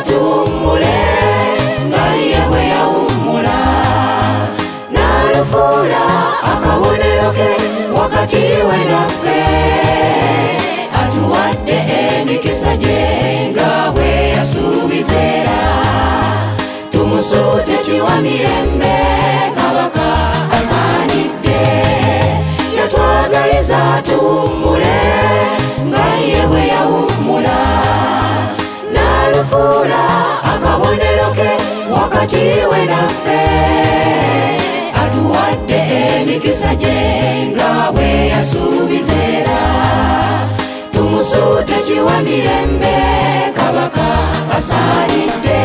tuwummule nga ye bwe yawummula n'alufuula akabonero ke wakati we naffe atuwadde emikisa gye nga bwe yasuubiza era tumusuute kiwa mirembe kabaka asaanidde yatwagaliza tuwummule nga ye bwe yawummula n'alufuula akabonero ke wakati we naffe atuwadde emikisa gye nga bwe yasuubiza era tumusuute kiwa mirembe kabaka asaanidde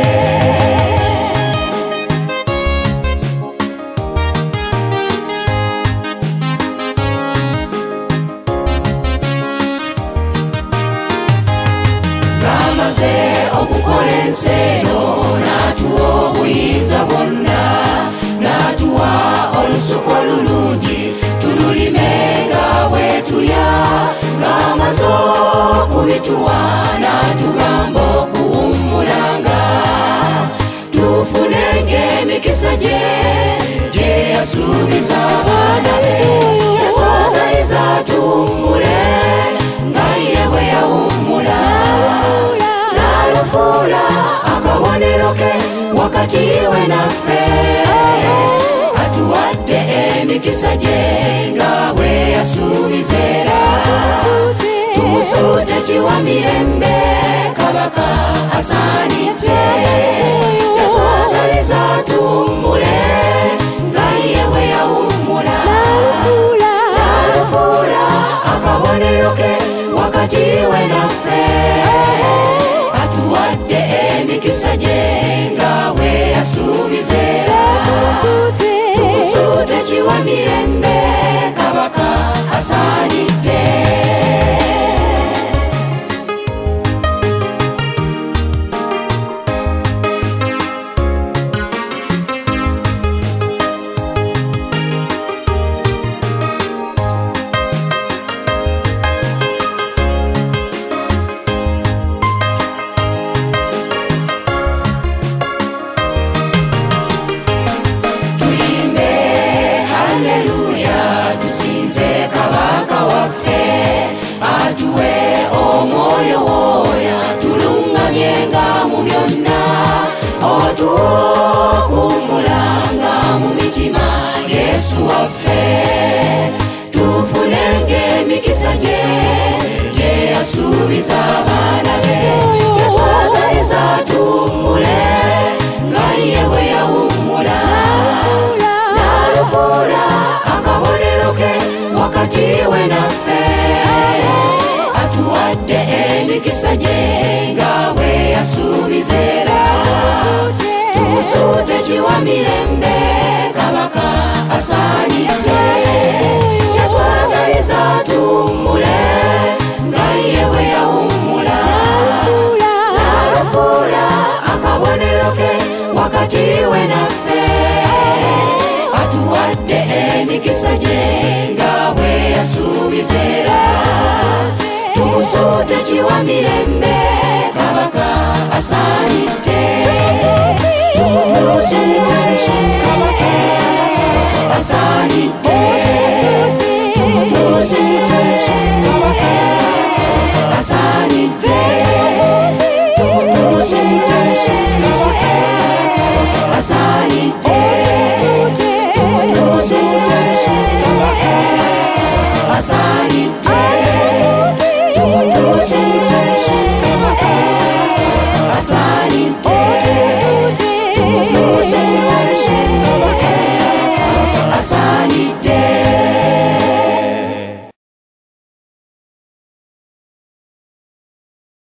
ng'amaze okukola ensi eno n'atuwa obuyinza bwonna n'atuwa olusuku olulungi tululime nga bwe tulya ng'amaze okubituwa n'atugamba okuwummulanga tufunenge emikisa gye gye yasuubiza abaana be yatwagaliza tuwummule nga ye bwe yawummula n'alufuula akabonero ke wakati we naffe atuwadde emikisa gye nga bwe yasuubiza era tumusuute kiwa mirembe kabaka asaanidde yatwagaliza tuwummule nga ye bwe yawummula n'alufuula akabonero ke wakati we naffe atuwadde emikisa gye nga bwe yasuubiza era tumusuute kiwa mirembe kabaka asaanidde otuwummulanga mu mitima Yesu waffe tufunenge emikisa gye gye yasuubiza abaana be yatwagaliza tuwummule nga ye bwe yawummula n'alufuula akabonero ke wakati we naffe atuwadde emikisa gye nga bwe yasuubiza era tumusuute kiwa mirembe kabaka asaanidde yatwagaliza tuwummule nga ye bwe yawummula n'alufuula akabonero ke wakati we naffe atuwadde emikisa gye nga bwe yasuubiza era tumusuute kiwa mirembe kabaka